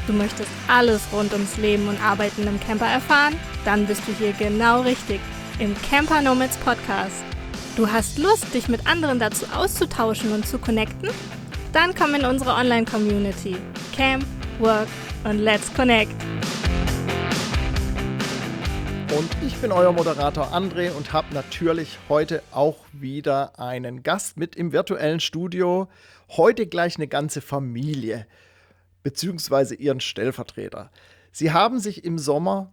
Du möchtest alles rund ums Leben und Arbeiten im Camper erfahren? Dann bist du hier genau richtig, im Camper Nomads Podcast. Du hast Lust, dich mit anderen dazu auszutauschen und zu connecten? Dann komm in unsere Online-Community. Camp, Work und Let's Connect. Und ich bin euer Moderator André und habe natürlich heute auch wieder einen Gast mit im virtuellen Studio. Heute gleich eine ganze Familie, beziehungsweise ihren Stellvertreter. Sie haben sich im Sommer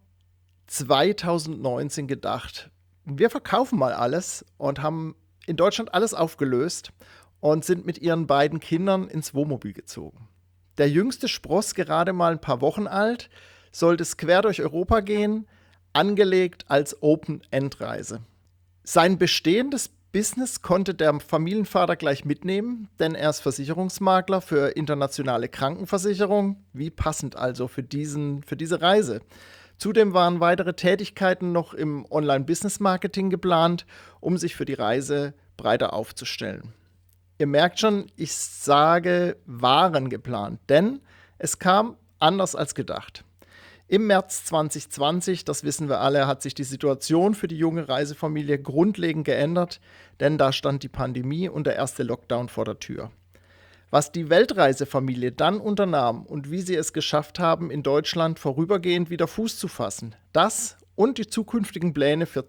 2019 gedacht, wir verkaufen mal alles und haben in Deutschland alles aufgelöst und sind mit ihren beiden Kindern ins Wohnmobil gezogen. Der jüngste Spross gerade mal ein paar Wochen alt, sollte es quer durch Europa gehen, angelegt als Open-End-Reise. Sein bestehendes Business konnte der Familienvater gleich mitnehmen, denn er ist Versicherungsmakler für internationale Krankenversicherung. Wie passend also für diese Reise. Zudem waren weitere Tätigkeiten noch im Online-Business-Marketing geplant, um sich für die Reise breiter aufzustellen. Ihr merkt schon, ich sage, waren geplant, denn es kam anders als gedacht. Im März 2020, das wissen wir alle, hat sich die Situation für die junge Reisefamilie grundlegend geändert, denn da stand die Pandemie und der erste Lockdown vor der Tür. Was die Weltreisefamilie dann unternahm und wie sie es geschafft haben, in Deutschland vorübergehend wieder Fuß zu fassen, das und die zukünftigen Pläne für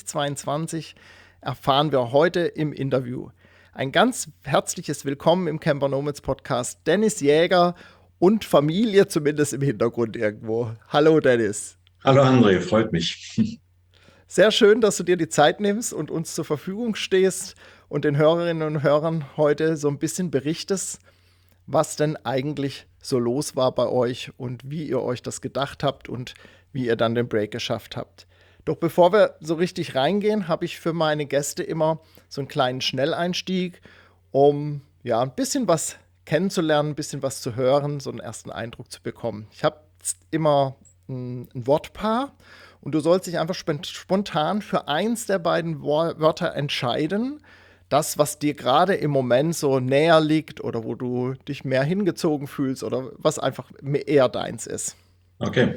2022 erfahren wir heute im Interview. Ein ganz herzliches Willkommen im Camper Nomads Podcast, Dennis Jäger und Familie zumindest im Hintergrund irgendwo. Hallo Dennis. Hallo André, freut mich. Sehr schön, dass du dir die Zeit nimmst und uns zur Verfügung stehst und den Hörerinnen und Hörern heute so ein bisschen berichtest, was denn eigentlich so los war bei euch und wie ihr euch das gedacht habt und wie ihr dann den Break geschafft habt. Doch bevor wir so richtig reingehen, habe ich für meine Gäste immer so einen kleinen Schnelleinstieg, um ja ein bisschen was kennenzulernen, ein bisschen was zu hören, so einen ersten Eindruck zu bekommen. Ich habe immer ein Wortpaar und du sollst dich einfach spontan für eins der beiden Wörter entscheiden. Das, was dir gerade im Moment so näher liegt oder wo du dich mehr hingezogen fühlst oder was einfach eher deins ist. Okay.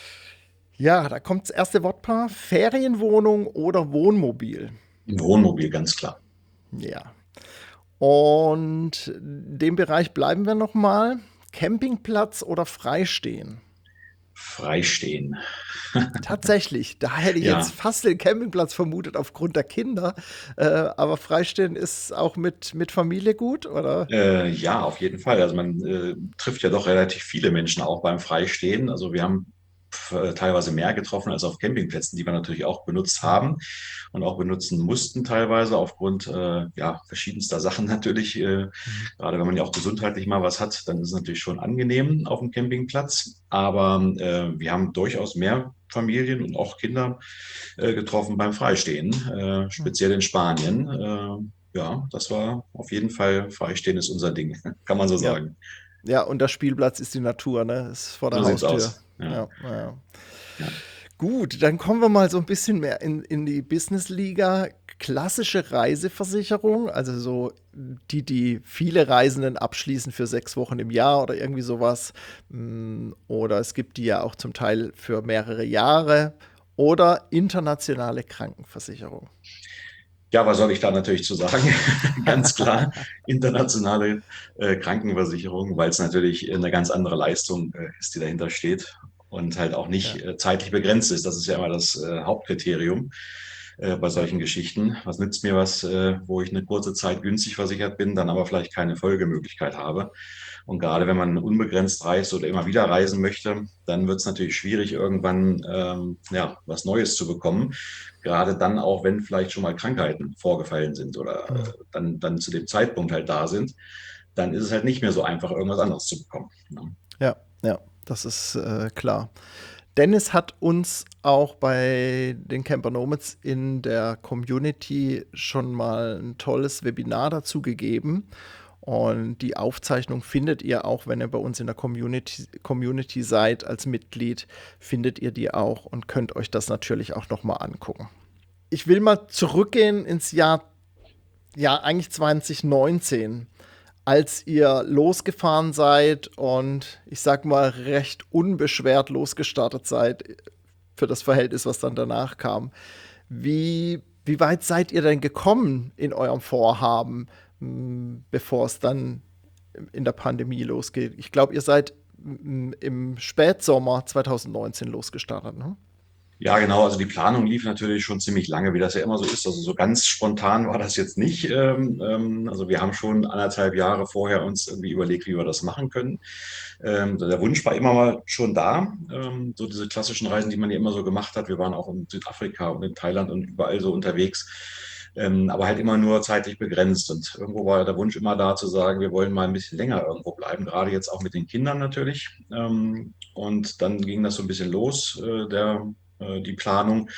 Ja, da kommt das erste Wortpaar. Ferienwohnung oder Wohnmobil? Wohnmobil, ganz klar. Ja. Und in dem Bereich bleiben wir nochmal. Campingplatz oder Freistehen? Freistehen. Tatsächlich, da hätte ich Ja. jetzt fast den Campingplatz vermutet aufgrund der Kinder. Aber Freistehen ist auch mit Familie gut, oder? Ja, auf jeden Fall. Also man trifft ja doch relativ viele Menschen auch beim Freistehen. Also wir haben teilweise mehr getroffen als auf Campingplätzen, die wir natürlich auch benutzt haben und auch benutzen mussten teilweise aufgrund ja, verschiedenster Sachen natürlich. Gerade wenn man ja auch gesundheitlich mal was hat, dann ist es natürlich schon angenehm auf dem Campingplatz. Aber wir haben durchaus mehr Familien und auch Kinder getroffen beim Freistehen, speziell in Spanien. Ja, das war auf jeden Fall, Freistehen ist unser Ding, kann man so Ja. sagen. Ja, und der Spielplatz ist die Natur, ne? Ist vor der So sieht's Haustür. aus. Ja. Ja. Ja. Gut, dann kommen wir mal so ein bisschen mehr in die Business-Liga. Klassische Reiseversicherung, also so die viele Reisenden abschließen für 6 Wochen im Jahr oder irgendwie sowas. Oder es gibt die ja auch zum Teil für mehrere Jahre. Oder internationale Krankenversicherung. Ja, was soll ich da natürlich zu sagen? Ganz klar, internationale Krankenversicherung, weil es natürlich eine ganz andere Leistung ist, die dahinter steht und halt auch nicht Ja. zeitlich begrenzt ist. Das ist ja immer das Hauptkriterium bei solchen Geschichten. Was nützt mir was, wo ich eine kurze Zeit günstig versichert bin, dann aber vielleicht keine Folgemöglichkeit habe? Und gerade wenn man unbegrenzt reist oder immer wieder reisen möchte, dann wird es natürlich schwierig, irgendwann ja, was Neues zu bekommen. Gerade dann auch, wenn vielleicht schon mal Krankheiten vorgefallen sind oder dann zu dem Zeitpunkt halt da sind, dann ist es halt nicht mehr so einfach, irgendwas anderes zu bekommen. Ne? Ja, das ist klar. Dennis hat uns auch bei den Camper Nomads in der Community schon mal ein tolles Webinar dazu gegeben. Und die Aufzeichnung findet ihr auch, wenn ihr bei uns in der Community seid als Mitglied, findet ihr die auch und könnt euch das natürlich auch nochmal angucken. Ich will mal zurückgehen ins Jahr eigentlich 2019. als ihr losgefahren seid und ich sag mal recht unbeschwert losgestartet seid für das Verhältnis, was dann danach kam. Wie weit seid ihr denn gekommen in eurem Vorhaben, bevor es dann in der Pandemie losgeht? Ich glaube, ihr seid im Spätsommer 2019 losgestartet, ne? Ja, genau. Also die Planung lief natürlich schon ziemlich lange, wie das ja immer so ist. Also so ganz spontan war das jetzt nicht. Also wir haben schon 1,5 Jahre vorher uns irgendwie überlegt, wie wir das machen können. Der Wunsch war immer mal schon da. So diese klassischen Reisen, die man ja immer so gemacht hat. Wir waren auch in Südafrika und in Thailand und überall so unterwegs. Aber halt immer nur zeitlich begrenzt. Und irgendwo war der Wunsch immer da zu sagen, wir wollen mal ein bisschen länger irgendwo bleiben, gerade jetzt auch mit den Kindern natürlich. Und dann ging das so ein bisschen los, die Planung.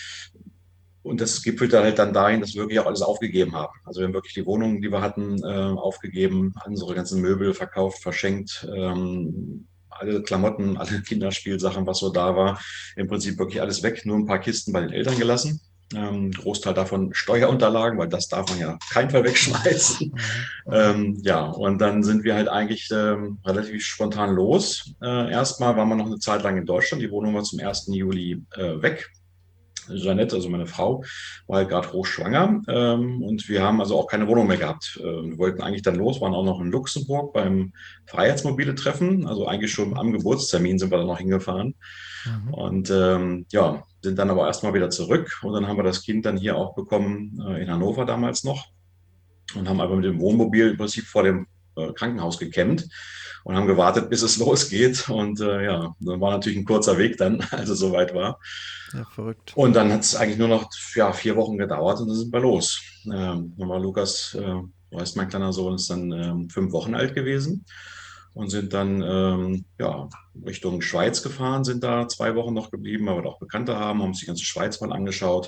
Und das gipfelte halt dann dahin, dass wir wirklich auch alles aufgegeben haben. Also wir haben wirklich die Wohnungen, die wir hatten, aufgegeben, unsere ganzen Möbel verkauft, verschenkt, alle Klamotten, alle Kinderspielsachen, was so da war, im Prinzip wirklich alles weg, nur ein paar Kisten bei den Eltern gelassen. Großteil davon Steuerunterlagen, weil das darf man ja auf keinen Fall wegschmeißen. Ja, und dann sind wir halt eigentlich relativ spontan los. Erstmal waren wir noch eine Zeit lang in Deutschland. Die Wohnung war zum 1. Juli weg. Jeanette, also meine Frau, war halt gerade hochschwanger und wir haben also auch keine Wohnung mehr gehabt. Wir wollten eigentlich dann los, waren auch noch in Luxemburg beim Freiheitsmobile-Treffen, also eigentlich schon am Geburtstermin sind wir dann noch hingefahren Mhm. und ja, sind dann aber erstmal wieder zurück und dann haben wir das Kind dann hier auch bekommen in Hannover damals noch und haben aber mit dem Wohnmobil im Prinzip vor dem Krankenhaus gecampt und haben gewartet, bis es losgeht und ja, dann war natürlich ein kurzer Weg dann, als es soweit war. Ja, verrückt. Und dann hat es eigentlich nur noch 4 Wochen gedauert und dann sind wir los. Dann war Lukas, so heißt mein kleiner Sohn, ist dann 5 Wochen alt gewesen und sind dann ja, Richtung Schweiz gefahren, sind da 2 Wochen noch geblieben, weil wir da auch Bekannte haben uns die ganze Schweiz mal angeschaut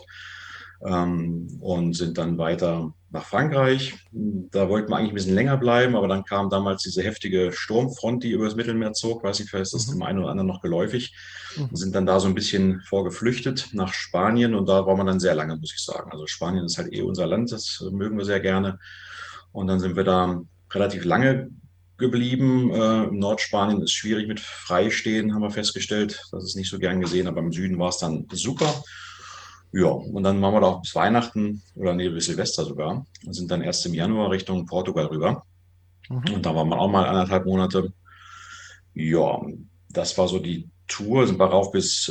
und sind dann weiter nach Frankreich. Da wollten wir eigentlich ein bisschen länger bleiben, aber dann kam damals diese heftige Sturmfront, die über das Mittelmeer zog. Weiß nicht, vielleicht ist das Mhm. dem einen oder anderen noch geläufig. Wir Mhm. sind dann da so ein bisschen vorgeflüchtet nach Spanien und da war man dann sehr lange, muss ich sagen. Also Spanien ist halt eh unser Land, das mögen wir sehr gerne. Und dann sind wir da relativ lange geblieben. Im Nordspanien ist schwierig mit Freistehen, haben wir festgestellt. Das ist nicht so gern gesehen, aber im Süden war es dann super. Ja, und dann waren wir da auch bis Weihnachten oder nee, bis Silvester sogar und sind dann erst im Januar Richtung Portugal rüber. Mhm. Und da waren wir auch mal 1,5 Monate. Ja, das war so die Tour, sind wir rauf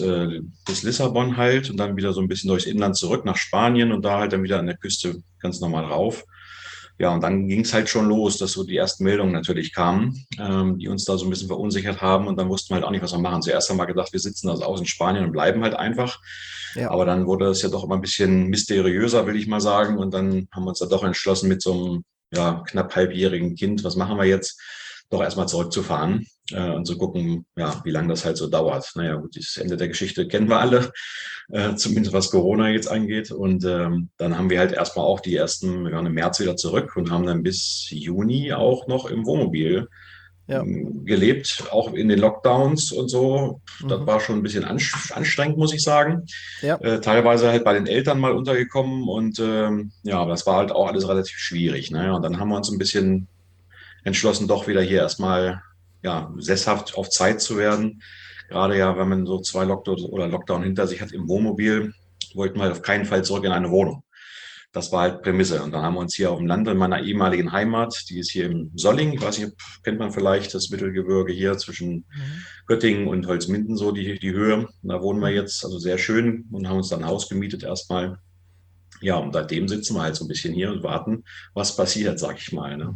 bis Lissabon halt und dann wieder so ein bisschen durchs Inland zurück nach Spanien und da halt dann wieder an der Küste ganz normal rauf. Ja, und dann ging es halt schon los, dass so die ersten Meldungen natürlich kamen, die uns da so ein bisschen verunsichert haben und dann wussten wir halt auch nicht, was wir machen. Zuerst haben wir gedacht, wir sitzen also aus in Spanien und bleiben halt einfach. Ja. Aber dann wurde es ja doch immer ein bisschen mysteriöser, will ich mal sagen. Und dann haben wir uns da doch entschlossen, mit so einem ja, knapp halbjährigen Kind, was machen wir jetzt, doch erstmal zurückzufahren und zu gucken, ja, wie lange das halt so dauert. Naja, gut, das Ende der Geschichte kennen wir alle, zumindest was Corona jetzt angeht. Und dann haben wir halt erstmal auch wir waren im März wieder zurück und haben dann bis Juni auch noch im Wohnmobil Ja. gelebt, auch in den Lockdowns und so. Das Mhm. war schon ein bisschen anstrengend, muss ich sagen. Ja. Teilweise halt bei den Eltern mal untergekommen und ja, aber das war halt auch alles relativ schwierig. Ne? Und dann haben wir uns ein bisschen entschlossen, doch wieder hier erstmal ja, sesshaft auf Zeit zu werden. Gerade ja, wenn man so 2 Lockdown hinter sich hat im Wohnmobil, wollten wir halt auf keinen Fall zurück in eine Wohnung. Das war halt Prämisse. Und dann haben wir uns hier auf dem Land in meiner ehemaligen Heimat, die ist hier im Solling, ich weiß nicht, kennt man vielleicht das Mittelgebirge hier zwischen Mhm. Göttingen und Holzminden, so die Höhe. Und da wohnen wir Mhm. jetzt, also sehr schön und haben uns dann ein Haus gemietet erstmal. Ja, und seitdem sitzen wir halt so ein bisschen hier und warten, was passiert, sag ich mal. Ne?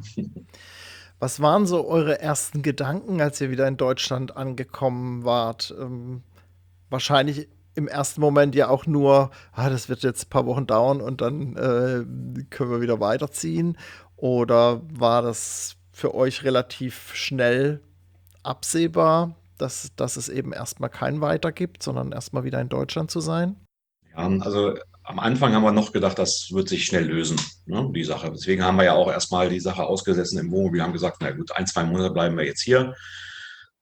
Was waren so eure ersten Gedanken, als ihr wieder in Deutschland angekommen wart? Wahrscheinlich im ersten Moment ja auch nur, das wird jetzt ein paar Wochen dauern und dann können wir wieder weiterziehen. Oder war das für euch relativ schnell absehbar, dass es eben erstmal kein Weiter gibt, sondern erstmal wieder in Deutschland zu sein? Ja, also am Anfang haben wir noch gedacht, das wird sich schnell lösen, ne, die Sache. Deswegen haben wir ja auch erstmal die Sache ausgesessen im Wohnmobil. Wir haben gesagt, na gut, 1, 2 Monate bleiben wir jetzt hier.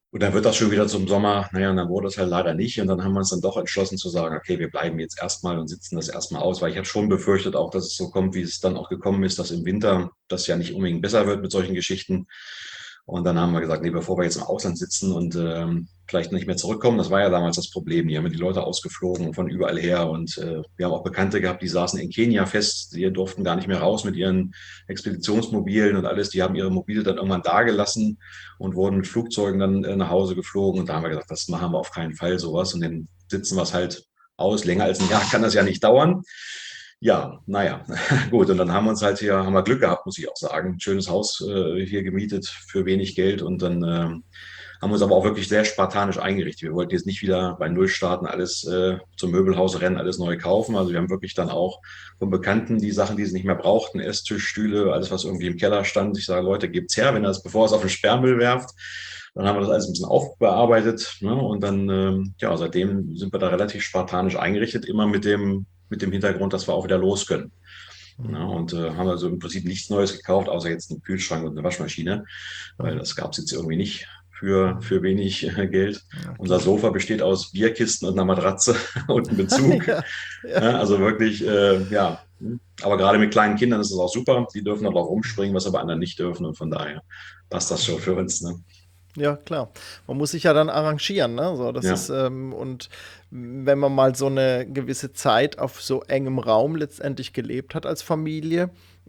Und dann wird das schon wieder zum Sommer, naja, und dann wurde es halt leider nicht. Und dann haben wir uns dann doch entschlossen zu sagen, okay, wir bleiben jetzt erstmal und sitzen das erstmal aus, weil ich habe schon befürchtet auch, dass es so kommt, wie es dann auch gekommen ist, dass im Winter das ja nicht unbedingt besser wird mit solchen Geschichten. Und dann haben wir gesagt, nee, bevor wir jetzt im Ausland sitzen und vielleicht nicht mehr zurückkommen, das war ja damals das Problem. Die haben ja die Leute ausgeflogen von überall her. Und wir haben auch Bekannte gehabt, die saßen in Kenia fest, die durften gar nicht mehr raus mit ihren Expeditionsmobilen und alles. Die haben ihre Mobile dann irgendwann da gelassen und wurden mit Flugzeugen dann nach Hause geflogen. Und da haben wir gesagt, das machen wir auf keinen Fall sowas. Und dann sitzen wir es halt aus. Länger als ein Jahr kann das ja nicht dauern. Ja, naja, gut. Und dann haben wir uns halt hier, haben wir Glück gehabt, muss ich auch sagen. Ein schönes Haus hier gemietet für wenig Geld. Und dann haben wir uns aber auch wirklich sehr spartanisch eingerichtet. Wir wollten jetzt nicht wieder bei Null starten, alles zum Möbelhaus rennen, alles neu kaufen. Also wir haben wirklich dann auch von Bekannten die Sachen, die sie nicht mehr brauchten, Esstisch, Stühle, alles, was irgendwie im Keller stand. Ich sage, Leute, gebt's her, wenn ihr das, bevor es auf den Sperrmüll werft. Dann haben wir das alles ein bisschen aufbearbeitet. Ne? Und dann, ja, seitdem sind wir da relativ spartanisch eingerichtet, immer mit dem Hintergrund, dass wir auch wieder los können. Ja, und haben also im Prinzip nichts Neues gekauft, außer jetzt einen Kühlschrank und eine Waschmaschine, weil das gab es jetzt irgendwie nicht für wenig Geld. Ja, Unser Sofa besteht aus Bierkisten und einer Matratze und einem Bezug. ja, ja. Ja, also wirklich, ja. Aber gerade mit kleinen Kindern ist es auch super. Die dürfen auch rumspringen, was aber andere nicht dürfen. Und von daher passt das schon für uns. Ne? Ja, klar. Man muss sich ja dann arrangieren, ne? So, das Ja, ist, und wenn man mal so eine gewisse Zeit auf so engem Raum letztendlich gelebt hat als Familie,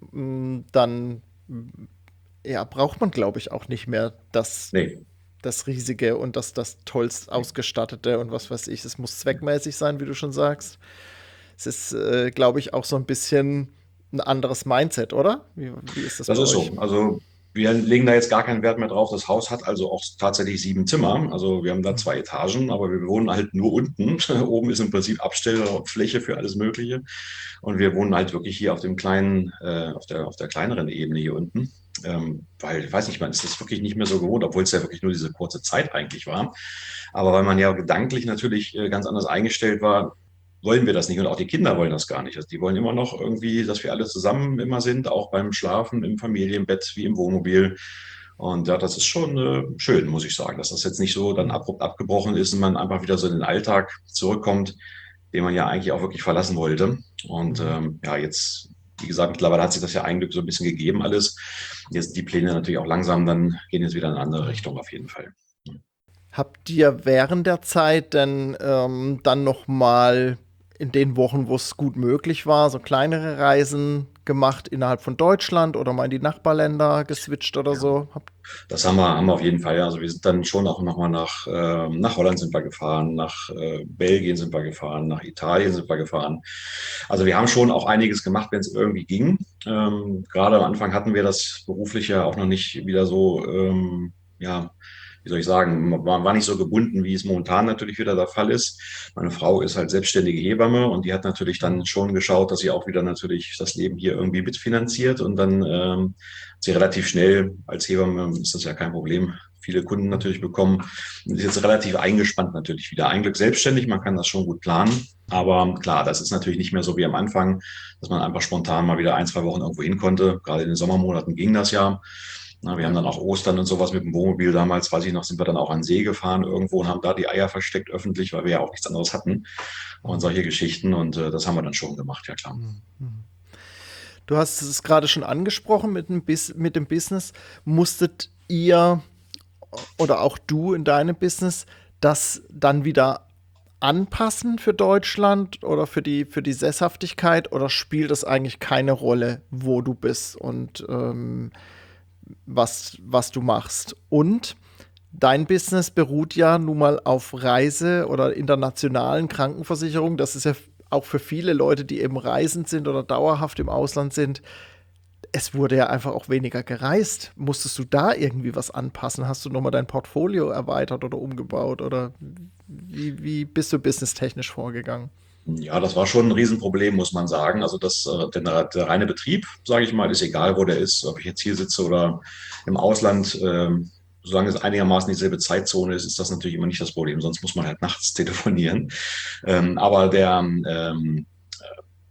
dann ja, braucht man, glaube ich, auch nicht mehr nee. das Riesige und das tollst ausgestattete und was weiß ich. Es muss zweckmäßig sein, wie du schon sagst. Es ist, glaube ich, auch so ein bisschen ein anderes Mindset, oder? Wie ist das Das bei ist euch? so. Also wir legen da jetzt gar keinen Wert mehr drauf. Das Haus hat also auch tatsächlich 7 Zimmer. Also wir haben da 2 Etagen, aber wir wohnen halt nur unten. Oben ist im Prinzip Abstellfläche für alles Mögliche. Und wir wohnen halt wirklich hier auf dem kleinen, auf der kleineren Ebene hier unten. Weil, ich weiß nicht, man ist das wirklich nicht mehr so gewohnt, obwohl es ja wirklich nur diese kurze Zeit eigentlich war. Aber weil man ja gedanklich natürlich ganz anders eingestellt war, wollen wir das nicht. Und auch die Kinder wollen das gar nicht. Also die wollen immer noch irgendwie, dass wir alle zusammen immer sind, auch beim Schlafen, im Familienbett, wie im Wohnmobil. Und ja, das ist schon schön, muss ich sagen, dass das jetzt nicht so dann abrupt abgebrochen ist und man einfach wieder so in den Alltag zurückkommt, den man ja eigentlich auch wirklich verlassen wollte. Und ja, jetzt, wie gesagt, mittlerweile hat sich das ja eigentlich so ein bisschen gegeben alles. Jetzt die Pläne natürlich auch langsam, dann gehen jetzt wieder in eine andere Richtung auf jeden Fall. Habt ihr während der Zeit denn dann noch mal in den Wochen, wo es gut möglich war, so kleinere Reisen gemacht innerhalb von Deutschland oder mal in die Nachbarländer geswitcht oder Ja. so? Das haben wir auf jeden Fall. Ja. Also wir sind dann schon auch nochmal nach Holland sind wir gefahren, nach Belgien sind wir gefahren, nach Italien sind wir gefahren. Also wir haben schon auch einiges gemacht, wenn es irgendwie ging. Gerade am Anfang hatten wir das beruflich ja auch noch nicht wieder so, ja, wie soll ich sagen, man war nicht so gebunden, wie es momentan natürlich wieder der Fall ist. Meine Frau ist halt selbstständige Hebamme und die hat natürlich dann schon geschaut, dass sie auch wieder natürlich das Leben hier irgendwie mitfinanziert und dann sie relativ schnell als Hebamme ist das ja kein Problem. Viele Kunden natürlich bekommen. Und ist jetzt relativ eingespannt natürlich wieder. Ein Glück selbstständig, man kann das schon gut planen. Aber klar, das ist natürlich nicht mehr so wie am Anfang, dass man einfach spontan mal wieder 1, 2 Wochen irgendwo hin konnte. Gerade in den Sommermonaten ging das ja. Na, wir haben Ja. dann auch Ostern und sowas mit dem Wohnmobil damals, weiß ich noch, sind wir dann auch an den See gefahren irgendwo und haben da die Eier versteckt öffentlich, weil wir ja auch nichts anderes hatten. Und solche Geschichten. Und das haben wir dann schon gemacht, ja klar. Du hast es gerade schon angesprochen mit dem Business. Musstet ihr oder auch du in deinem Business das dann wieder anpassen für Deutschland oder für die Sesshaftigkeit oder spielt es eigentlich keine Rolle, wo du bist und was du machst? Und dein Business beruht ja nun mal auf Reise- oder internationalen Krankenversicherungen. Das ist ja auch für viele Leute, die eben reisend sind oder dauerhaft im Ausland sind. Es wurde ja einfach auch weniger gereist. Musstest du da irgendwie was anpassen? Hast du nochmal dein Portfolio erweitert oder umgebaut? Oder wie bist du businesstechnisch vorgegangen? Ja, das war schon ein Riesenproblem, muss man sagen. Also der reine Betrieb, sage ich mal, ist egal, wo der ist, ob ich jetzt hier sitze oder im Ausland. Solange es einigermaßen dieselbe Zeitzone ist, ist das natürlich immer nicht das Problem. Sonst muss man halt nachts telefonieren. Aber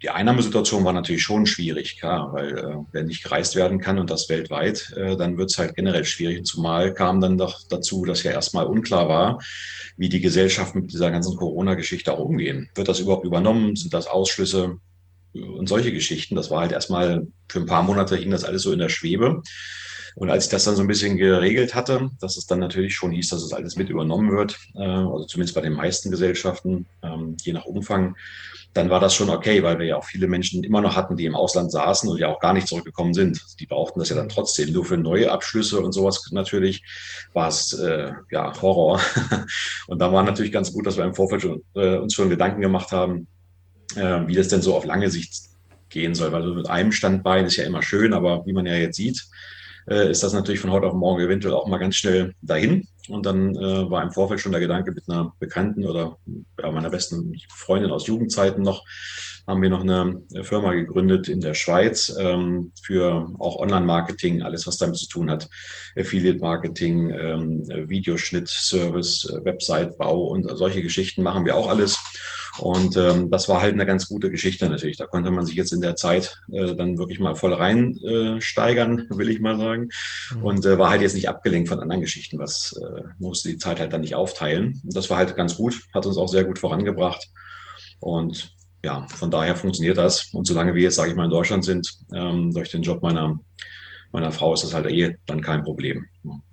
Die Einnahmesituation war natürlich schon schwierig, klar, weil wenn nicht gereist werden kann und das weltweit, dann wird es halt generell schwierig. Zumal kam dann doch dazu, dass ja erstmal unklar war, wie die Gesellschaft mit dieser ganzen Corona-Geschichte auch umgehen. Wird das überhaupt übernommen? Sind das Ausschlüsse und solche Geschichten? Das war halt erstmal für ein paar Monate hing das alles so in der Schwebe. Und als ich das dann so ein bisschen geregelt hatte, dass es dann natürlich schon hieß, dass es alles mit übernommen wird, also zumindest bei den meisten Gesellschaften, je nach Umfang, dann war das schon okay, weil wir ja auch viele Menschen immer noch hatten, die im Ausland saßen und ja auch gar nicht zurückgekommen sind. Die brauchten das ja dann trotzdem. Nur für neue Abschlüsse und sowas natürlich war es ja Horror. Und da war natürlich ganz gut, dass wir im Vorfeld uns schon Gedanken gemacht haben, wie das denn so auf lange Sicht gehen soll. Weil so mit einem Standbein ist ja immer schön, aber wie man ja jetzt sieht, ist das natürlich von heute auf morgen eventuell auch mal ganz schnell dahin. Und dann war im Vorfeld schon der Gedanke mit einer Bekannten oder ja, meiner besten Freundin aus Jugendzeiten noch, haben wir noch eine Firma gegründet in der Schweiz für auch Online-Marketing, alles was damit zu tun hat. Affiliate-Marketing, Videoschnitt, Service, Website-Bau und solche Geschichten machen wir auch alles. Und das war halt eine ganz gute Geschichte natürlich. Da konnte man sich jetzt in der Zeit dann wirklich mal voll rein steigern, will ich mal sagen. Und war halt jetzt nicht abgelenkt von anderen Geschichten, was musste die Zeit halt dann nicht aufteilen. Und das war halt ganz gut, hat uns auch sehr gut vorangebracht. Und ja, von daher funktioniert das. Und solange wir jetzt, sage ich mal, in Deutschland sind, durch den Job meiner Frau ist das halt dann kein Problem.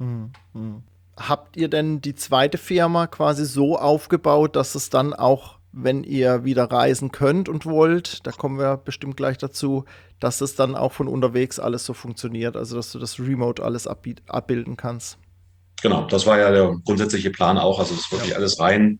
Habt ihr denn die zweite Firma quasi so aufgebaut, dass es dann auch, wenn ihr wieder reisen könnt und wollt, da kommen wir bestimmt gleich dazu, dass es dann auch von unterwegs alles so funktioniert, also dass du das Remote alles abbilden kannst? Genau, das war ja der grundsätzliche Plan auch. Also es ist wirklich alles rein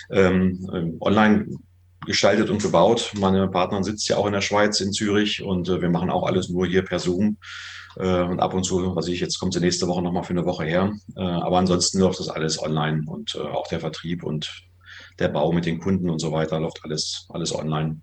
online gestaltet und gebaut. Meine Partnerin sitzt ja auch in der Schweiz, in Zürich, und wir machen auch alles nur hier per Zoom. Und ab und zu, jetzt kommt sie nächste Woche nochmal für eine Woche her. Aber ansonsten läuft das alles online und auch der Vertrieb und der Bau mit den Kunden und so weiter läuft alles online.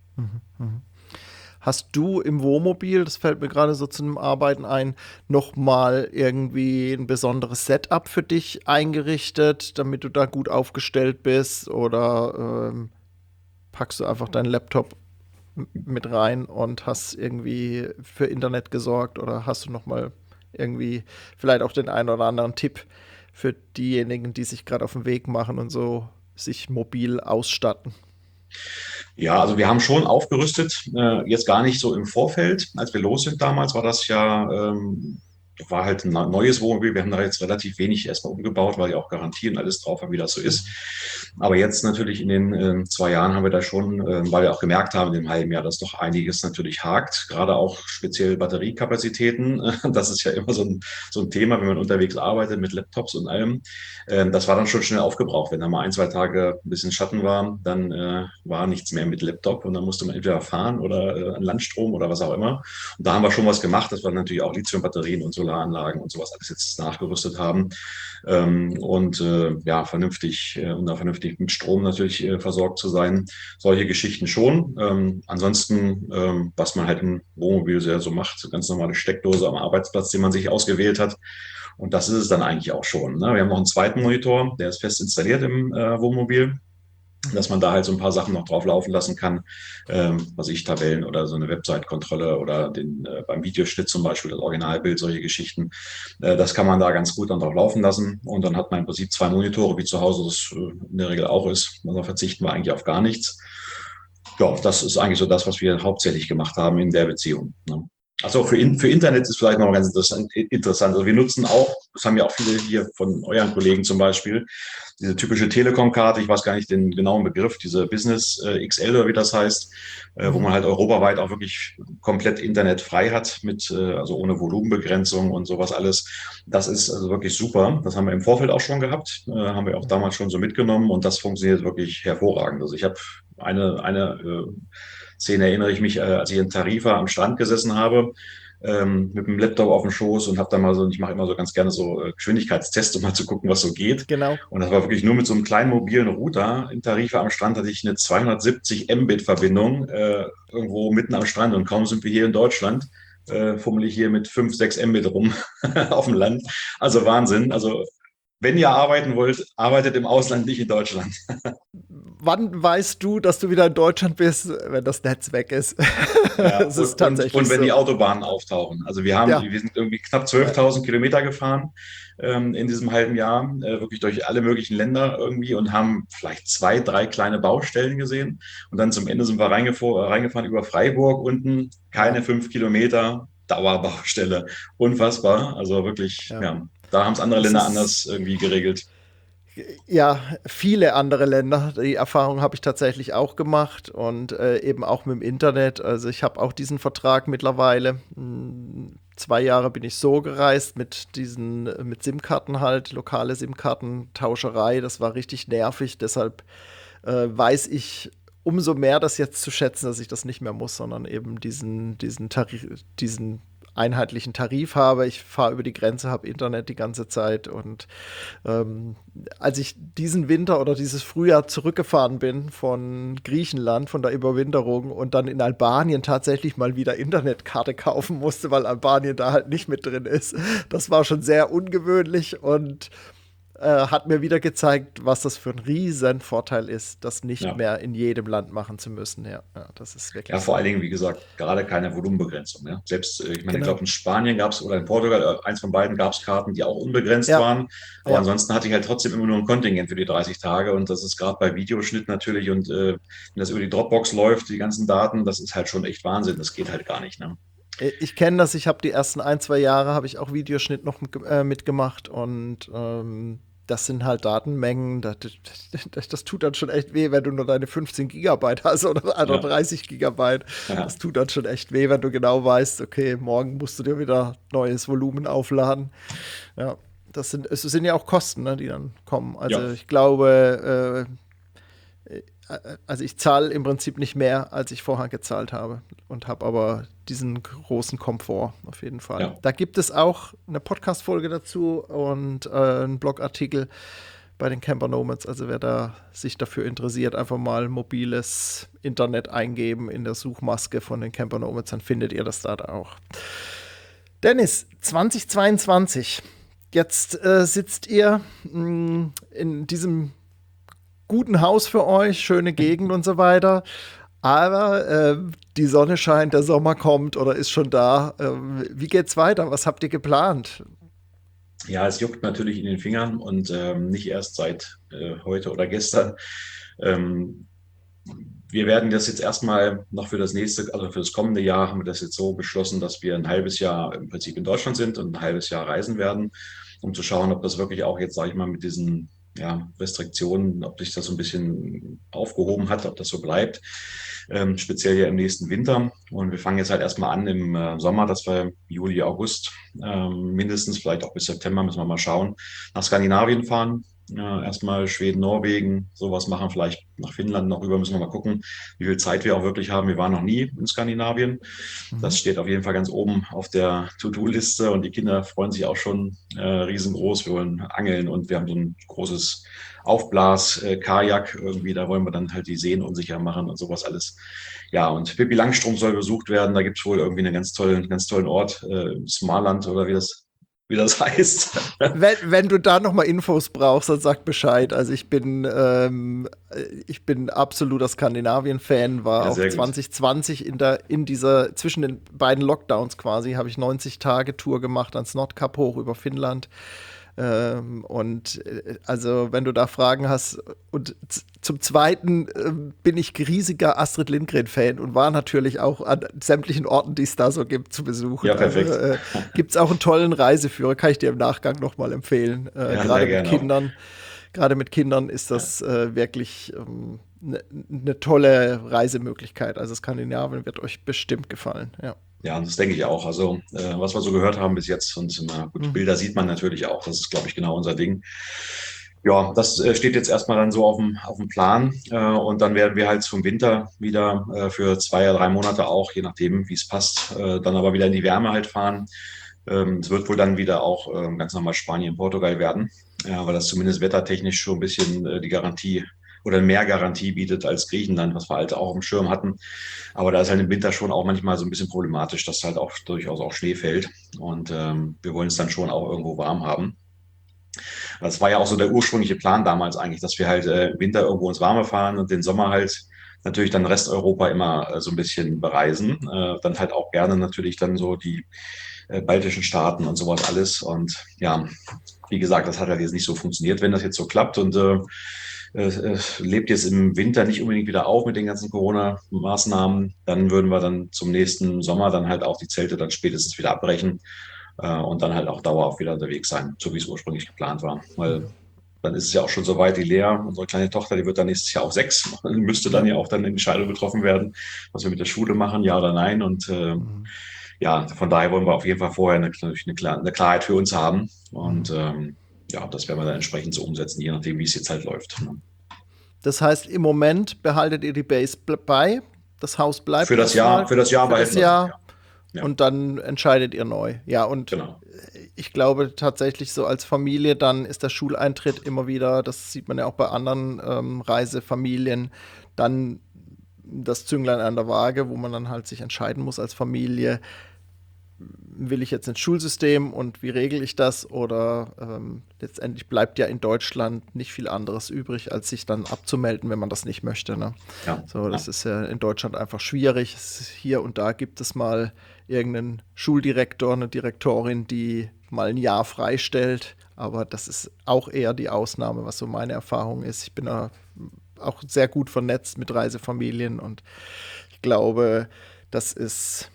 Hast du im Wohnmobil, das fällt mir gerade so zum Arbeiten ein, nochmal irgendwie ein besonderes Setup für dich eingerichtet, damit du da gut aufgestellt bist? Oder packst du einfach deinen Laptop mit rein und hast irgendwie für Internet gesorgt? Oder hast du nochmal irgendwie vielleicht auch den einen oder anderen Tipp für diejenigen, die sich gerade auf den Weg machen und so sich mobil ausstatten? Ja, also wir haben schon aufgerüstet, jetzt gar nicht so im Vorfeld. Als wir los sind damals, war halt ein neues Wohnmobil. Wir haben da jetzt relativ wenig erstmal umgebaut, weil ja auch Garantie und alles drauf war, wie das so ist. Aber jetzt natürlich in den 2 Jahren haben wir da schon, weil wir auch gemerkt haben in dem halben Jahr, dass doch einiges natürlich hakt, gerade auch speziell Batteriekapazitäten. Das ist ja immer so ein Thema, wenn man unterwegs arbeitet mit Laptops und allem. Das war dann schon schnell aufgebraucht. Wenn da mal 1, 2 Tage ein bisschen Schatten war, dann war nichts mehr mit Laptop und dann musste man entweder fahren oder an Landstrom oder was auch immer. Und da haben wir schon was gemacht, dass wir natürlich auch Lithiumbatterien und Solaranlagen und sowas alles jetzt nachgerüstet haben ja, vernünftig und da vernünftig mit Strom natürlich versorgt zu sein. Solche Geschichten schon. Ansonsten, was man halt im Wohnmobil sehr so macht, so ganz normale Steckdose am Arbeitsplatz, den man sich ausgewählt hat. Und das ist es dann eigentlich auch schon. Ne? Wir haben noch einen zweiten Monitor, der ist fest installiert im Wohnmobil, dass man da halt so ein paar Sachen noch drauf laufen lassen kann, Tabellen oder so eine Website-Kontrolle oder beim Videoschnitt zum Beispiel das Originalbild, solche Geschichten. Das kann man da ganz gut dann drauf laufen lassen und dann hat man im Prinzip 2 Monitore, wie zu Hause das in der Regel auch ist. Da verzichten wir eigentlich auf gar nichts. Ja, das ist eigentlich so das, was wir hauptsächlich gemacht haben in der Beziehung. Ne? Also für Internet ist vielleicht noch ganz interessant. Also wir nutzen auch, das haben ja auch viele hier von euren Kollegen zum Beispiel, diese typische Telekom-Karte, ich weiß gar nicht den genauen Begriff, diese Business XL oder wie das heißt, wo man halt europaweit auch wirklich komplett Internet frei hat, also ohne Volumenbegrenzung und sowas alles. Das ist also wirklich super. Das haben wir im Vorfeld auch schon gehabt, haben wir auch damals schon so mitgenommen und das funktioniert wirklich hervorragend. Also ich habe eine Szene erinnere ich mich, als ich in Tarifa am Strand gesessen habe, mit dem Laptop auf dem Schoß und habe dann mal ich mache immer so ganz gerne so Geschwindigkeitstests, um mal zu gucken, was so geht. Genau. Und das war wirklich nur mit so einem kleinen mobilen Router. In Tarifa am Strand hatte ich eine 270 Mbit-Verbindung irgendwo mitten am Strand und kaum sind wir hier in Deutschland, fummel ich hier mit 5, 6 Mbit rum auf dem Land. Also Wahnsinn. Also wenn ihr arbeiten wollt, arbeitet im Ausland, nicht in Deutschland. Wann weißt du, dass du wieder in Deutschland bist, wenn das Netz weg ist? Ja, Es ist tatsächlich und wenn so. die Autobahnen auftauchen. Also Ja, wir sind irgendwie knapp 12.000 Kilometer gefahren in diesem halben Jahr, wirklich durch alle möglichen Länder irgendwie und haben vielleicht 2, 3 kleine Baustellen gesehen. Und dann zum Ende sind wir reingefahren über Freiburg unten, ja, keine 5 Kilometer, Dauerbaustelle. Unfassbar. Also wirklich, ja. ja, da haben es andere Es Länder ist anders irgendwie geregelt. ja viele andere Länder. Die Erfahrung habe ich tatsächlich auch gemacht und eben auch mit dem Internet. Also ich habe auch diesen Vertrag mittlerweile. 2 Jahre bin ich so gereist mit SIM-Karten halt, lokale SIM-Karten, Tauscherei. Das war richtig nervig. Deshalb weiß ich umso mehr das jetzt zu schätzen, dass ich das nicht mehr muss, sondern eben diesen einheitlichen Tarif habe. Ich fahre über die Grenze, habe Internet die ganze Zeit. Und als ich diesen Winter oder dieses Frühjahr zurückgefahren bin von Griechenland, von der Überwinterung und dann in Albanien tatsächlich mal wieder Internetkarte kaufen musste, weil Albanien da halt nicht mit drin ist, das war schon sehr ungewöhnlich und hat mir wieder gezeigt, was das für ein riesen Vorteil ist, das nicht Ja. mehr in jedem Land machen zu müssen. Ja, ja, das ist Ja, wirklich vor so. allen Dingen, wie gesagt, gerade keine Volumenbegrenzung. Ja. Selbst, ich meine, ich Genau. glaube, in Spanien gab es oder in Portugal, eins von beiden gab es Karten, die auch unbegrenzt Ja, waren. Aber ja. ansonsten hatte ich halt trotzdem immer nur ein Kontingent für die 30 Tage. Und das ist gerade bei Videoschnitt natürlich und wenn das über die Dropbox läuft, die ganzen Daten, das ist halt schon echt Wahnsinn. Das geht halt gar nicht. Ne? Ich kenne das, ich habe die ersten 1, 2 Jahre habe ich auch Videoschnitt noch mitgemacht und das sind halt Datenmengen, das tut dann schon echt weh, wenn du nur deine 15 Gigabyte hast oder Ja, 30 Gigabyte. ja, Das tut dann schon echt weh, wenn du genau weißt, okay, morgen musst du dir wieder neues Volumen aufladen. Ja, es sind ja auch Kosten, ne, die dann kommen. ja, Also ich glaube, also ich zahle im Prinzip nicht mehr, als ich vorher gezahlt habe und habe aber diesen großen Komfort auf jeden Fall. ja. Da gibt es auch eine Podcast-Folge dazu und einen Blogartikel bei den Camper Nomads. Also wer da sich dafür interessiert, einfach mal mobiles Internet eingeben in der Suchmaske von den Camper Nomads, dann findet ihr das da auch. Dennis, 2022. Jetzt sitzt ihr in diesem guten Haus für euch, schöne Gegend und so weiter. Aber die Sonne scheint, der Sommer kommt oder ist schon da. Wie geht's weiter? Was habt ihr geplant? Ja, es juckt natürlich in den Fingern und nicht erst seit heute oder gestern. Ähm, Wir werden das jetzt erstmal noch für das nächste, also für das kommende Jahr haben wir das jetzt so beschlossen, dass wir ein halbes Jahr im Prinzip in Deutschland sind und ein halbes Jahr reisen werden, um zu schauen, ob das wirklich auch jetzt, sage ich mal, mit diesen Restriktionen, ob sich das so ein bisschen aufgehoben hat, ob das so bleibt, speziell ja im nächsten Winter. Und wir fangen jetzt halt erstmal an im Sommer, dass wir Juli, August mindestens, vielleicht auch bis September, müssen wir mal schauen, nach Skandinavien fahren. Erstmal Schweden, Norwegen, sowas machen, vielleicht nach Finnland noch rüber, müssen wir mal gucken, wie viel Zeit wir auch wirklich haben. Wir waren noch nie in Skandinavien. Das Mhm. steht auf jeden Fall ganz oben auf der To-Do-Liste und die Kinder freuen sich auch schon riesengroß. Wir wollen angeln und wir haben so ein großes Aufblas-Kajak irgendwie, da wollen wir dann halt die Seen unsicher machen und sowas alles. Ja, und Pippi Langstrumpf soll besucht werden. Da gibt es wohl irgendwie einen ganz tollen Ort, Smarland oder wie das heißt. Wenn du da noch mal Infos brauchst, dann sag Bescheid. Also ich bin absoluter Skandinavien-Fan, war Ja, auch sehr gut. 2020 in dieser, zwischen den beiden Lockdowns quasi, habe ich 90-Tage-Tour gemacht ans Nordkap hoch über Finnland. Also, wenn du da Fragen hast, und zum Zweiten bin ich riesiger Astrid Lindgren-Fan und war natürlich auch an sämtlichen Orten, die es da so gibt, zu besuchen. Ja, Also perfekt. gibt es auch einen tollen Reiseführer, kann ich dir im Nachgang nochmal empfehlen. Ja, sehr gerne auch. Gerade mit Kindern ist Ja. das wirklich eine tolle Reisemöglichkeit. Also Skandinavien wird euch bestimmt gefallen. Ja. Ja, das denke ich auch. Also, was wir so gehört haben bis jetzt und gut, Mhm. Bilder sieht man natürlich auch. Das ist, glaube ich, genau unser Ding. Ja, das steht jetzt erstmal dann so auf dem Plan. Und dann werden wir halt zum Winter wieder für 2 oder 3 Monate auch, je nachdem, wie es passt, dann aber wieder in die Wärme halt fahren. Es wird wohl dann wieder auch ganz normal Spanien, Portugal werden, weil das zumindest wettertechnisch schon ein bisschen die Garantie oder mehr Garantie bietet als Griechenland, was wir halt auch auf dem Schirm hatten. Aber da ist halt im Winter schon auch manchmal so ein bisschen problematisch, dass halt auch durchaus auch Schnee fällt. Und wir wollen es dann schon auch irgendwo warm haben. Das war ja auch so der ursprüngliche Plan damals eigentlich, dass wir halt im Winter irgendwo ins Warme fahren und den Sommer halt natürlich dann Resteuropa immer so ein bisschen bereisen. Dann halt auch gerne natürlich dann so die baltischen Staaten und sowas alles. Und ja, wie gesagt, das hat halt jetzt nicht so funktioniert. Wenn das jetzt so klappt und lebt jetzt im Winter nicht unbedingt wieder auf mit den ganzen Corona-Maßnahmen, dann würden wir dann zum nächsten Sommer dann halt auch die Zelte dann spätestens wieder abbrechen und dann halt auch dauerhaft wieder unterwegs sein, so wie es ursprünglich geplant war. Weil dann ist es ja auch schon soweit, die Lea, unsere kleine Tochter, die wird dann nächstes Jahr auch 6, müsste dann ja auch dann eine Entscheidung getroffen werden, was wir mit der Schule machen, ja oder nein. Und ja, von daher wollen wir auf jeden Fall vorher eine Klarheit für uns haben. Und ja, das werden wir dann entsprechend so umsetzen, je nachdem, wie es jetzt halt läuft. Das heißt, im Moment behaltet ihr die Base bei, das Haus bleibt für das Jahr behalten wir. Ja. Und dann entscheidet ihr neu. Ja, und genau. Ich glaube tatsächlich so als Familie, dann ist der Schuleintritt immer wieder, das sieht man ja auch bei anderen Reisefamilien, dann das Zünglein an der Waage, wo man dann halt sich entscheiden muss als Familie, will ich jetzt ins Schulsystem und wie regle ich das? Oder letztendlich bleibt ja in Deutschland nicht viel anderes übrig, als sich dann abzumelden, wenn man das nicht möchte. Ne? Ja. So, das ist ja in Deutschland einfach schwierig. Hier und da gibt es mal irgendeinen Schuldirektor, eine Direktorin, die mal ein Jahr freistellt. Aber das ist auch eher die Ausnahme, was so meine Erfahrung ist. Ich bin da auch sehr gut vernetzt mit Reisefamilien und ich glaube, das ist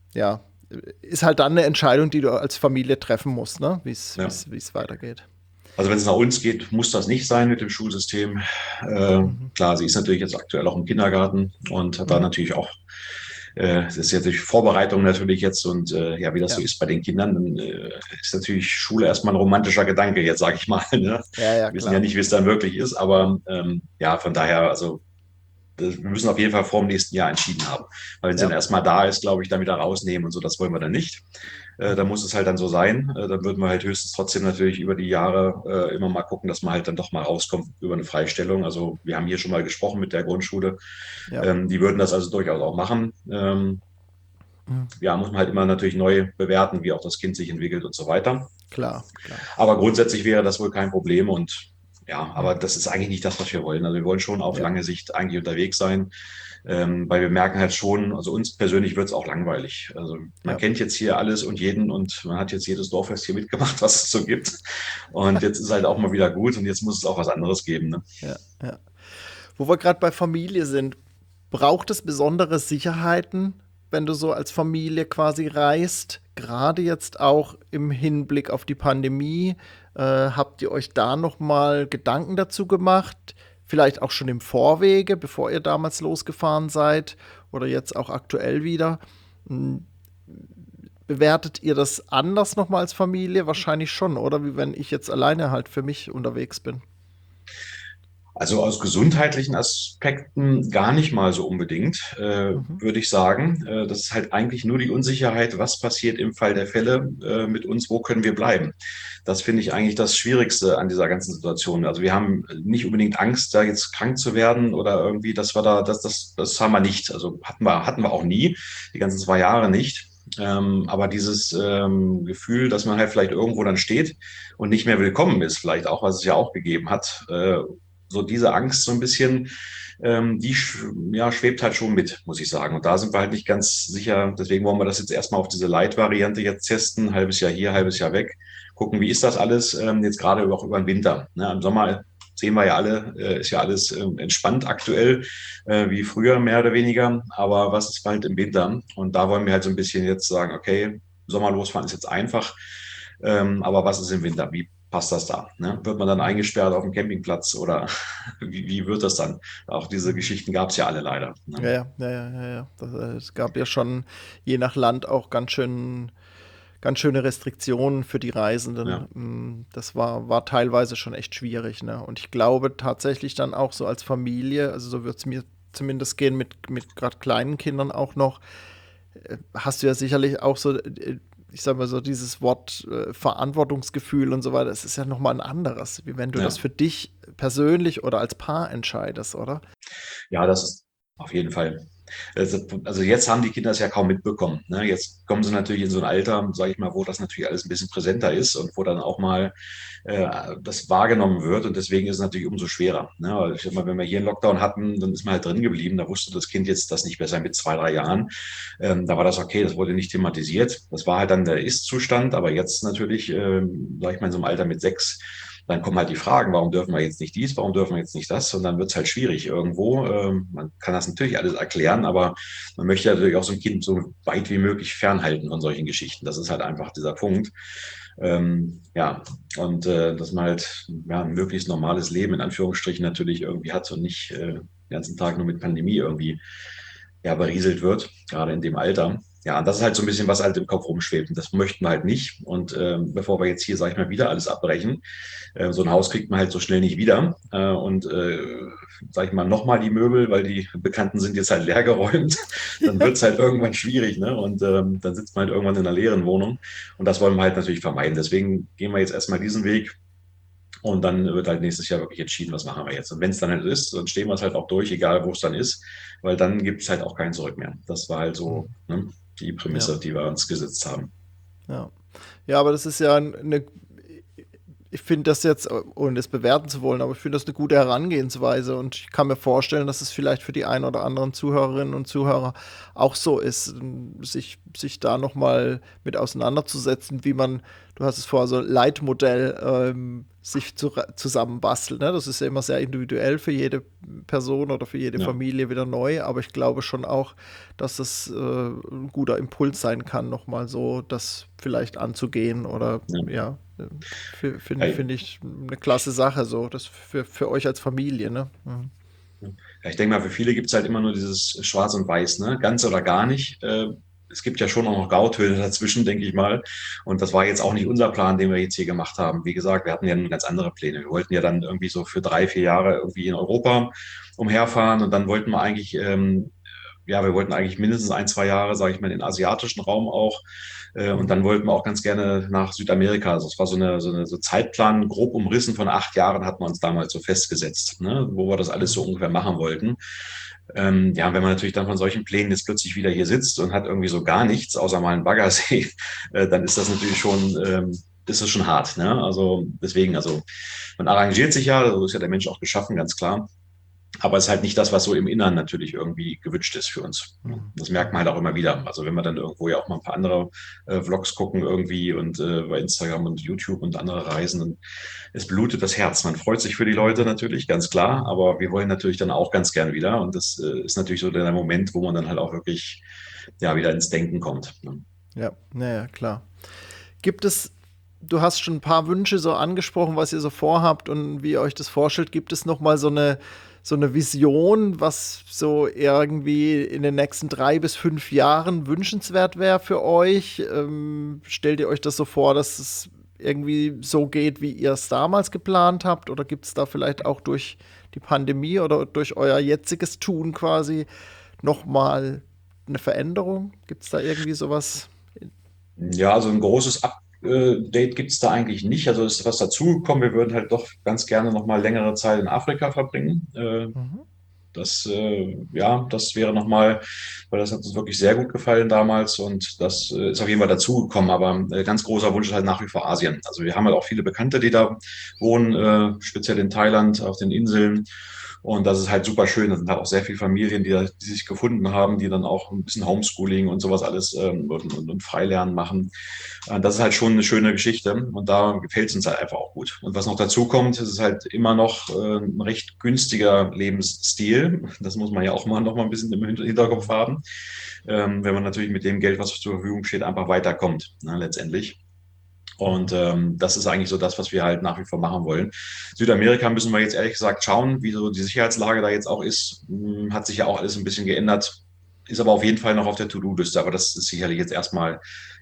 halt dann eine Entscheidung, die du als Familie treffen musst, ne? Wie es weitergeht. Also wenn es nach uns geht, muss das nicht sein mit dem Schulsystem. Klar, sie ist natürlich jetzt aktuell auch im Kindergarten und hat da natürlich auch, es ist jetzt durch Vorbereitung natürlich jetzt und ja, wie das so ist bei den Kindern, dann ist natürlich Schule erstmal ein romantischer Gedanke, jetzt sage ich mal. Ne? Wir wissen ja nicht, wie es dann wirklich ist, aber ja, von daher, also wir müssen auf jeden Fall vor dem nächsten Jahr entschieden haben. Weil wenn sie dann erstmal da ist, glaube ich, dann wieder rausnehmen und so, das wollen wir dann nicht. Da muss es halt dann so sein. Dann würden wir halt höchstens trotzdem natürlich über die Jahre immer mal gucken, dass man halt dann doch mal rauskommt über eine Freistellung. Also wir haben hier schon mal gesprochen mit der Grundschule. Die würden das also durchaus auch machen. Ja, muss man halt immer natürlich neu bewerten, wie auch das Kind sich entwickelt und so weiter. Klar. Aber grundsätzlich wäre das wohl kein Problem und ja, aber das ist eigentlich nicht das, was wir wollen. Also wir wollen schon auf lange Sicht eigentlich unterwegs sein, weil wir merken halt schon, also uns persönlich wird es auch langweilig. Also man kennt jetzt hier alles und jeden und man hat jetzt jedes Dorffest hier mitgemacht, was es so gibt. Und jetzt ist halt auch mal wieder gut und jetzt muss es auch was anderes geben. Ne? Ja. Wo wir gerade bei Familie sind, braucht es besondere Sicherheiten, wenn du so als Familie quasi reist? Gerade jetzt auch im Hinblick auf die Pandemie, habt ihr euch da nochmal Gedanken dazu gemacht? Vielleicht auch schon im Vorwege, bevor ihr damals losgefahren seid oder jetzt auch aktuell wieder. Bewertet ihr das anders nochmal als Familie? Wahrscheinlich schon, oder? Wie wenn ich jetzt alleine halt für mich unterwegs bin. Also aus gesundheitlichen Aspekten gar nicht mal so unbedingt, würde ich sagen. Das ist halt eigentlich nur die Unsicherheit, was passiert im Fall der Fälle mit uns, wo können wir bleiben. Das finde ich eigentlich das Schwierigste an dieser ganzen Situation. Also wir haben nicht unbedingt Angst, da jetzt krank zu werden oder irgendwie, das haben wir nicht. Also hatten wir auch nie, die ganzen 2 Jahre nicht. Aber dieses Gefühl, dass man halt vielleicht irgendwo dann steht und nicht mehr willkommen ist, vielleicht auch, was es ja auch gegeben hat, so diese Angst so ein bisschen, die schwebt halt schon mit, muss ich sagen. Und da sind wir halt nicht ganz sicher. Deswegen wollen wir das jetzt erstmal auf diese Light-Variante jetzt testen. Halbes Jahr hier, halbes Jahr weg. Gucken, wie ist das alles jetzt gerade auch über den Winter. Ne? Im Sommer sehen wir ja alle, ist ja alles entspannt aktuell, wie früher mehr oder weniger. Aber was ist halt im Winter? Und da wollen wir halt so ein bisschen jetzt sagen, okay, Sommer losfahren ist jetzt einfach. Aber was ist im Winter? Wie passt das da? Ne? Wird man dann eingesperrt auf dem Campingplatz oder wie wird das dann? Auch diese Geschichten gab es ja alle leider. Ne? Ja. Es gab ja schon je nach Land auch ganz schöne Restriktionen für die Reisenden. Ja. Das war teilweise schon echt schwierig. Ne? Und ich glaube tatsächlich dann auch so als Familie, also so wird es mir zumindest gehen mit gerade kleinen Kindern auch noch, hast du ja sicherlich auch so, ich sag mal so, dieses Wort Verantwortungsgefühl und so weiter, es ist ja nochmal ein anderes, wie wenn du das für dich persönlich oder als Paar entscheidest, oder? Ja, das ist auf jeden Fall. Also jetzt haben die Kinder es ja kaum mitbekommen. Ne? Jetzt kommen sie natürlich in so ein Alter, sage ich mal, wo das natürlich alles ein bisschen präsenter ist und wo dann auch mal das wahrgenommen wird. Und deswegen ist es natürlich umso schwerer. Ne? Weil ich sag mal, wenn wir hier einen Lockdown hatten, dann ist man halt drin geblieben. Da wusste das Kind jetzt das nicht besser mit 2, 3 Jahren. Da war das okay, das wurde nicht thematisiert. Das war halt dann der Ist-Zustand. Aber jetzt natürlich, sage ich mal, in so einem Alter mit 6, dann kommen halt die Fragen, warum dürfen wir jetzt nicht dies, warum dürfen wir jetzt nicht das? Und dann wird es halt schwierig irgendwo. Man kann das natürlich alles erklären, aber man möchte natürlich auch so ein Kind so weit wie möglich fernhalten von solchen Geschichten. Das ist halt einfach dieser Punkt. Ja, und dass man halt ja, ein möglichst normales Leben in Anführungsstrichen natürlich irgendwie hat und nicht den ganzen Tag nur mit Pandemie irgendwie ja, berieselt wird, gerade in dem Alter. Ja, und das ist halt so ein bisschen, was halt im Kopf rumschwebt. Und das möchten wir halt nicht. Und bevor wir jetzt hier, sag ich mal, wieder alles abbrechen, so ein Haus kriegt man halt so schnell nicht wieder. Sag ich mal, nochmal die Möbel, weil die Bekannten sind jetzt halt leer geräumt, dann wird es halt irgendwann schwierig. Ne? Und dann sitzt man halt irgendwann in einer leeren Wohnung. Und das wollen wir halt natürlich vermeiden. Deswegen gehen wir jetzt erstmal diesen Weg. Und dann wird halt nächstes Jahr wirklich entschieden, was machen wir jetzt. Und wenn es dann halt ist, dann stehen wir es halt auch durch, egal wo es dann ist, weil dann gibt es halt auch kein Zurück mehr. Das war halt so die Prämisse, die wir uns gesetzt haben. Ja. Ja, aber das ist ja eine, ich finde das jetzt, ohne es bewerten zu wollen, aber ich finde das eine gute Herangehensweise und ich kann mir vorstellen, dass es vielleicht für die ein oder anderen Zuhörerinnen und Zuhörer auch so ist, sich da nochmal mit auseinanderzusetzen, wie man, du hast es vorher so Leitmodell sich zusammenbastelt. Ne? Das ist ja immer sehr individuell für jede Person oder für jede Familie wieder neu, aber ich glaube schon auch, dass das ein guter Impuls sein kann, nochmal so das vielleicht anzugehen oder Finde ich eine klasse Sache, so, das für euch als Familie, ne? Mhm. Ja, ich denke mal, für viele gibt es halt immer nur dieses Schwarz und Weiß, ne? Ganz oder gar nicht. Es gibt ja schon auch noch Grautöne dazwischen, denke ich mal. Und das war jetzt auch nicht unser Plan, den wir jetzt hier gemacht haben. Wie gesagt, wir hatten ja ganz andere Pläne. Wir wollten ja dann irgendwie so für 3, 4 Jahre irgendwie in Europa umherfahren und dann wollten wir eigentlich ja, wir wollten eigentlich mindestens 1, 2 Jahre, sage ich mal, in den asiatischen Raum auch. Und dann wollten wir auch ganz gerne nach Südamerika. Also es war so Zeitplan, grob umrissen von 8 Jahren hatten wir uns damals so festgesetzt, ne, wo wir das alles so ungefähr machen wollten. Ja, wenn man natürlich dann von solchen Plänen jetzt plötzlich wieder hier sitzt und hat irgendwie so gar nichts, außer mal einen Baggersee, dann ist das natürlich schon, ist es schon hart. Ne? Also deswegen, also man arrangiert sich ja, so ist ja der Mensch auch geschaffen, ganz klar. Aber es ist halt nicht das, was so im Inneren natürlich irgendwie gewünscht ist für uns. Das merkt man halt auch immer wieder. Also wenn wir dann irgendwo ja auch mal ein paar andere Vlogs gucken irgendwie und bei Instagram und YouTube und andere Reisen, und es blutet das Herz. Man freut sich für die Leute natürlich, ganz klar, aber wir wollen natürlich dann auch ganz gern wieder. Und das ist natürlich so der Moment, wo man dann halt auch wirklich ja wieder ins Denken kommt. Ne? Ja, naja, klar. Gibt es, du hast schon ein paar Wünsche so angesprochen, was ihr so vorhabt und wie ihr euch das vorstellt. Gibt es noch mal so eine Vision, was so irgendwie in den nächsten 3 bis 5 Jahren wünschenswert wäre für euch? Stellt ihr euch das so vor, dass es irgendwie so geht, wie ihr es damals geplant habt? Oder gibt es da vielleicht auch durch die Pandemie oder durch euer jetziges Tun quasi nochmal eine Veränderung? Gibt es da irgendwie sowas? Ja, also ein großes Update gibt es da eigentlich nicht. Also ist was dazugekommen. Wir würden halt doch ganz gerne noch mal längere Zeit in Afrika verbringen. Mhm. Ja, das wäre nochmal, weil das hat uns wirklich sehr gut gefallen damals und das ist auf jeden Fall dazugekommen. Aber ganz großer Wunsch ist halt nach wie vor Asien. Also wir haben halt auch viele Bekannte, die da wohnen, speziell in Thailand, auf den Inseln. Und das ist halt super schön. Da sind halt auch sehr viele Familien, die sich gefunden haben, die dann auch ein bisschen Homeschooling und sowas alles und Freilernen machen. Das ist halt schon eine schöne Geschichte und da gefällt es uns halt einfach auch gut. Und was noch dazu kommt, ist es halt immer noch ein recht günstiger Lebensstil. Das muss man ja auch mal noch mal ein bisschen im Hinterkopf haben, wenn man natürlich mit dem Geld, was zur Verfügung steht, einfach weiterkommt, ne, letztendlich. Und das ist eigentlich so das, was wir halt nach wie vor machen wollen. Südamerika müssen wir jetzt ehrlich gesagt schauen, wie so die Sicherheitslage da jetzt auch ist. Hat sich ja auch alles ein bisschen geändert, ist aber auf jeden Fall noch auf der To-Do-Liste. Aber das ist sicherlich jetzt erstmal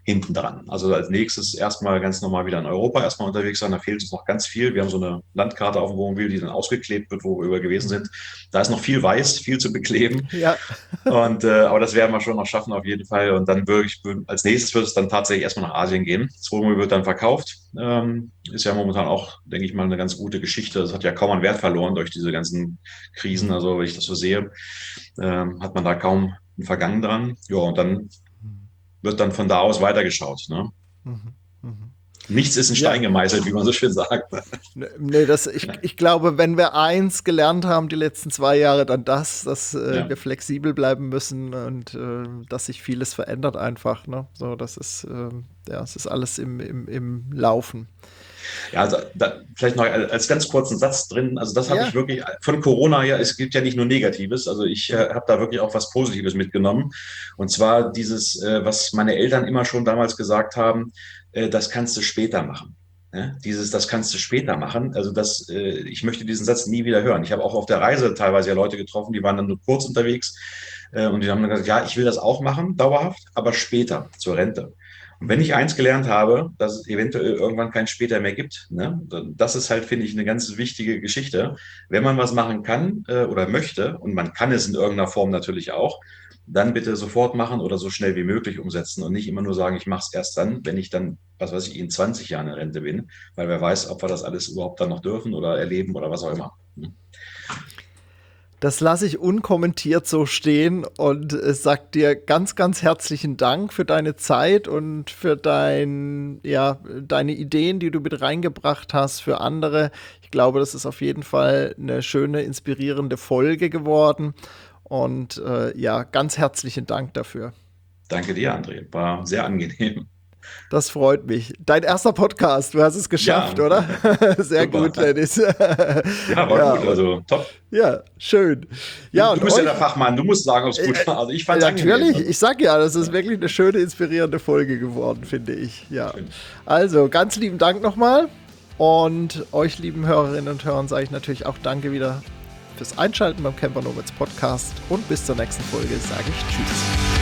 hinten dran. Also als nächstes erstmal ganz normal wieder in Europa erstmal unterwegs sein. Da fehlt uns noch ganz viel. Wir haben so eine Landkarte auf dem Wohnmobil, die dann ausgeklebt wird, wo wir über gewesen sind. Da ist noch viel weiß, viel zu bekleben. Ja. Aber das werden wir schon noch schaffen auf jeden Fall. Und dann wirklich, als nächstes wird es dann tatsächlich erstmal nach Asien gehen. Das Wohnmobil wird dann verkauft. Ist ja momentan auch, denke ich mal, eine ganz gute Geschichte. Das hat ja kaum an Wert verloren durch diese ganzen Krisen. Also wenn ich das so sehe, hat man da kaum ein Vergangen dran. Ja, und dann wird dann von da aus weitergeschaut. Ne? Mhm. Mhm. Nichts ist in Stein gemeißelt, wie man so schön sagt. Nee, ich glaube, wenn wir eins gelernt haben die letzten 2 Jahre, dann dass wir flexibel bleiben müssen und dass sich vieles verändert einfach. Ne? So, es ist alles im Laufen. Ja, also vielleicht noch als ganz kurzen Satz drin. Also das habe ich wirklich von Corona her, es gibt ja nicht nur Negatives, also ich habe da wirklich auch was Positives mitgenommen. Und zwar dieses, was meine Eltern immer schon damals gesagt haben, das kannst du später machen. Ja? Das kannst du später machen. Also ich möchte diesen Satz nie wieder hören. Ich habe auch auf der Reise teilweise ja Leute getroffen, die waren dann nur kurz unterwegs und die haben dann gesagt, ja, ich will das auch machen, dauerhaft, aber später, zur Rente. Und wenn ich eins gelernt habe, dass es eventuell irgendwann kein später mehr gibt, ne, das ist halt, finde ich, eine ganz wichtige Geschichte. Wenn man was machen kann oder möchte, und man kann es in irgendeiner Form natürlich auch, dann bitte sofort machen oder so schnell wie möglich umsetzen und nicht immer nur sagen, ich mache es erst dann, wenn ich dann, was weiß ich, in 20 Jahren in Rente bin, weil wer weiß, ob wir das alles überhaupt dann noch dürfen oder erleben oder was auch immer. Das lasse ich unkommentiert so stehen und sag dir ganz, ganz herzlichen Dank für deine Zeit und für deine Ideen, die du mit reingebracht hast für andere. Ich glaube, das ist auf jeden Fall eine schöne, inspirierende Folge geworden. Und ganz herzlichen Dank dafür. Danke dir, André. War sehr angenehm. Das freut mich. Dein erster Podcast, du hast es geschafft, oder? Sehr super. Gut, Dennis. Ja, war gut, also top. Ja, schön. Ja, du bist ja der Fachmann, du musst sagen, ob es gut war. Also ich fand es natürlich, angenehm. Ich sag ja, das ist wirklich eine schöne, inspirierende Folge geworden, finde ich. Ja. Schön. Also, ganz lieben Dank nochmal. Und euch, lieben Hörerinnen und Hörern, sage ich natürlich auch Danke wieder fürs Einschalten beim Camper Nomads Podcast. Und bis zur nächsten Folge sage ich Tschüss.